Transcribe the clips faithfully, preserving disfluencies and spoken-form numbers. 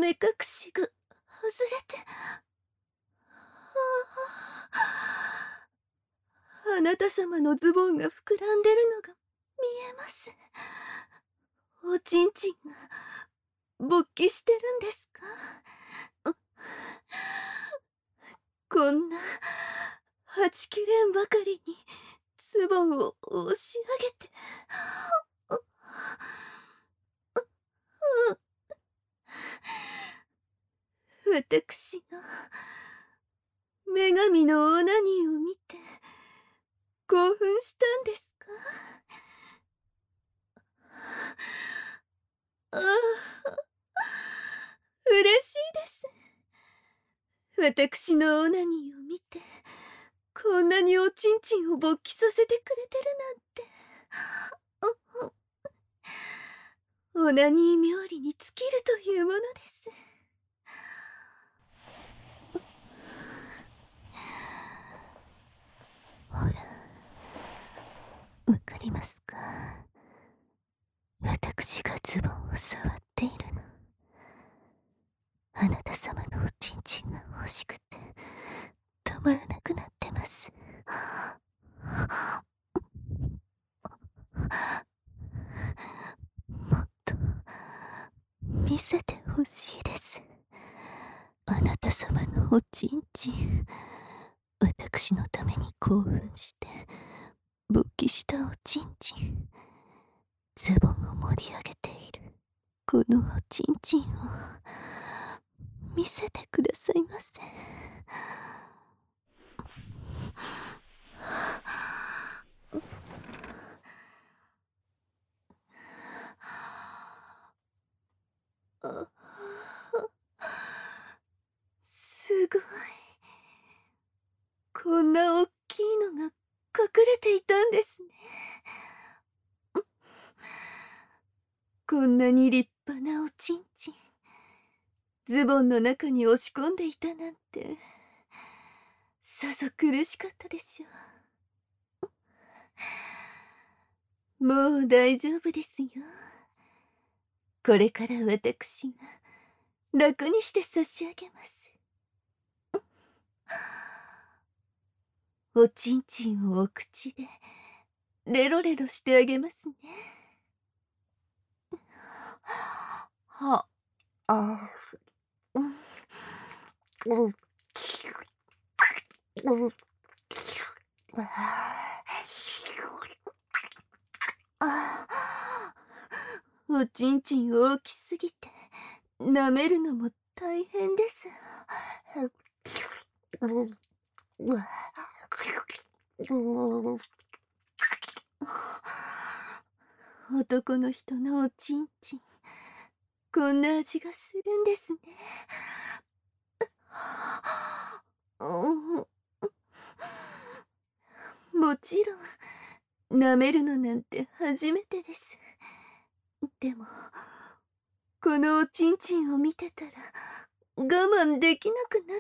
目隠しが外れて、あなた様のズボンが膨らんでるのが見えます。おちんちんが勃起してるんですか？こんなはちきれんばかりにズボンを押し上げて、私の女神のオナニーを見て興奮したんですか？ああ、嬉しいです。私のオナニーを見てこんなにおちんちんを勃起させてくれてるなんて。オナニー冥利に尽きるというものです。ほら、わかりますか？私がズボンを触っているの。あなた様のおちんちんが欲しくて止まらなくなってます。もっと見せてほしいです。あなた様のおちんちん。私のために興奮して勃起したおちんちん。ズボンを盛り上げているこのおちんちんを見せてくださいませ。あ、すごい。こんなおっきいのが隠れていたんですね。こんなに立派なおちんちん、ズボンの中に押し込んでいたなんて、さぞ苦しかったでしょう。もう大丈夫ですよ。これから私が楽にして差し上げます。おちんちんをお口でレロレロしてあげますね。は、あ、うん、うん、うん、あ、おちんちん大きすぎて舐めるのも大変です。男の人のおちんちん、こんな味がするんですね。もちろん舐めるのなんて初めてです。でもこのおちんちんを見てたら我慢できなくなって、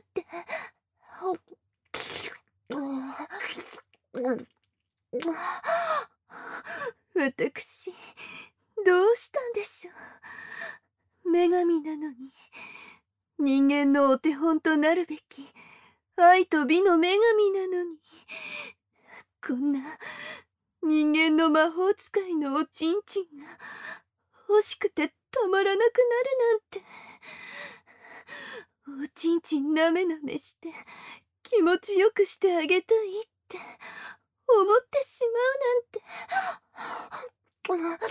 私どうしたんでしょう。女神なのに、人間のお手本となるべき愛と美の女神なのに、こんな人間の魔法使いのおちんちんが欲しくてたまらなくなるなんて。おちんちんなめなめして気持ちよくしてあげたいって思ってしまうなんて。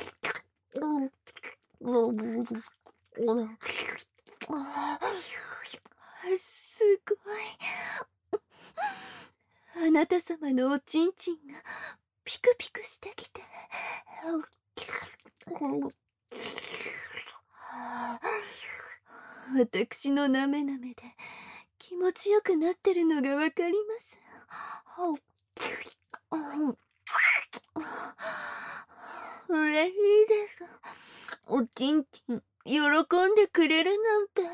すごい。あなた様のおちんちんがピクピクしてきて、私のなめなめで気持ちよくなってるのがわかります。嬉しいです。おちんちん喜んでくれるなんて。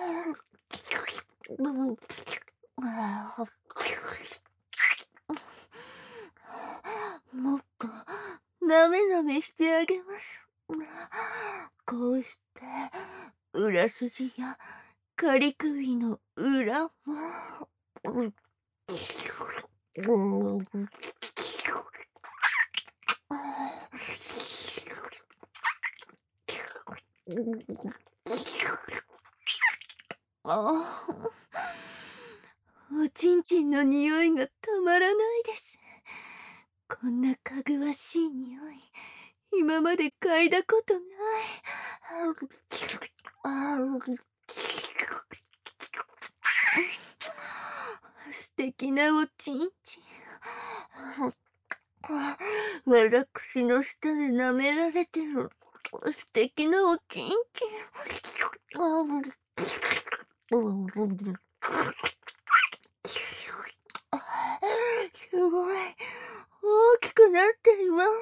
もっとなめなめしてあげます。こうして裏筋や仮首の裏も。ああ、おちんちんの匂いがたまらないです。こんなかぐわしい匂い、今まで嗅いだことない。素敵なおちんちん。私の舌で舐められてる素敵なおちんちん。すごい大きくなっています。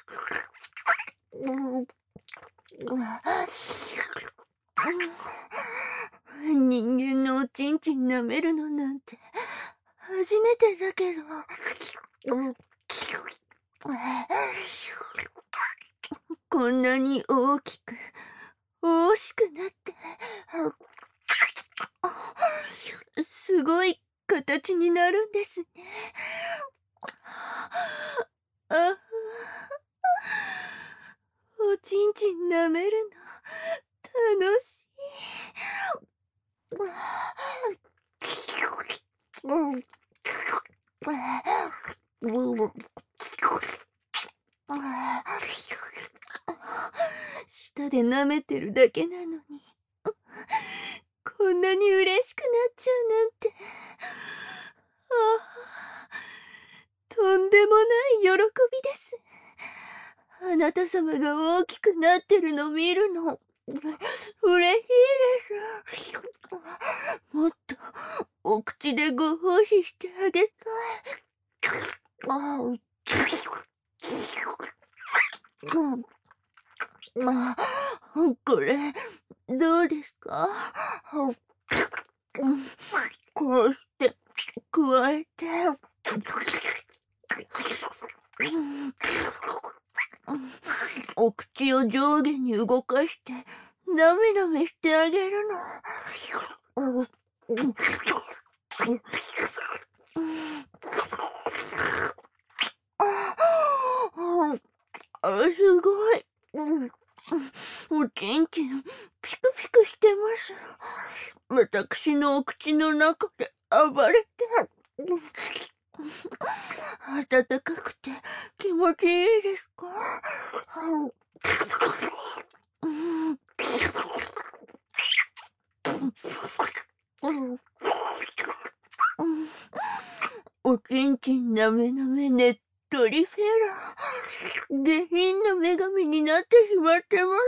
人間のおちんちん舐めるのなんて初めてだけど、こんなに大きく大しくなってすごい形になるんですね。あ、おちんちん舐めるの楽しい。舌で舐めてるだけなのにこんなに嬉しくなっちゃうなんて。ああ、とんでもない喜びです。あなた様が大きくなってるの見るの嬉しいです。もっとお口でご奉仕してあげたい。ああ、これどうですか？こうして加えてお口を上下に動かしてなめなめしてあげるの。あ、すごい。おちんちんピクピクしてます。私のお口の中で暴れて暖かくて気持ちいいですか？おちんちんなめなめねっとりフェラ下品な女神になってしまってます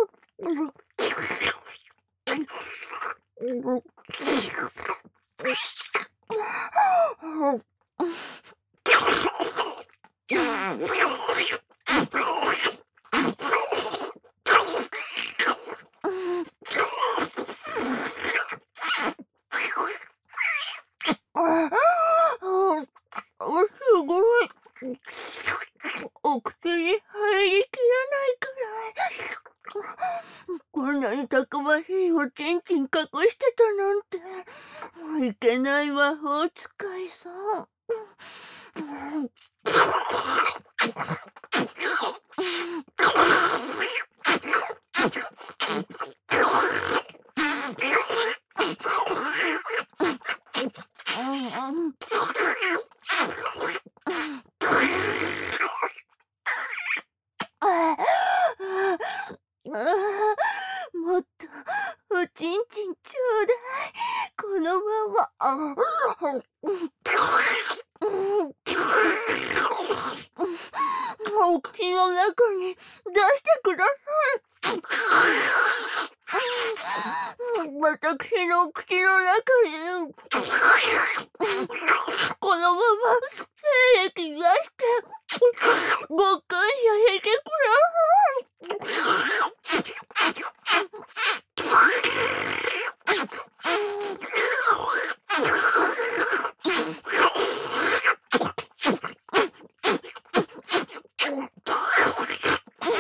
すごい。お口に入りきらないくらい。こんなにたくましいおちんちん隠してたなんて。もういけない魔法使いさん。もっとおちんちんちょうだい。このままお口の中に出してください。私の口の中にこのまま精液出してご感謝してください。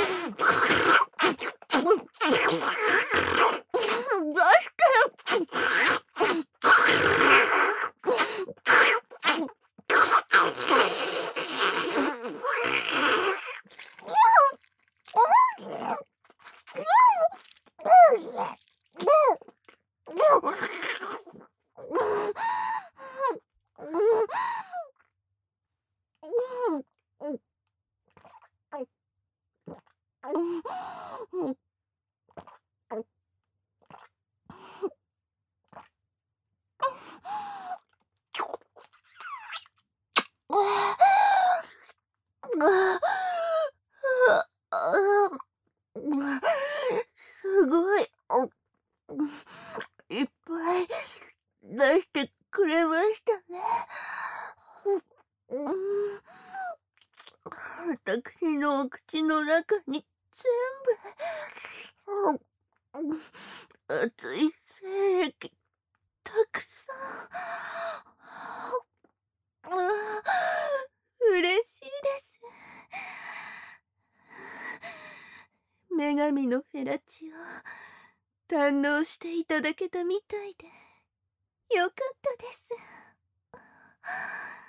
出してすごい。いっぱい出してくれましたね。私のお口の中に全部熱い精液たくさん。嬉しいです。女神のフェラチオ堪能していただけたみたいでよかったです。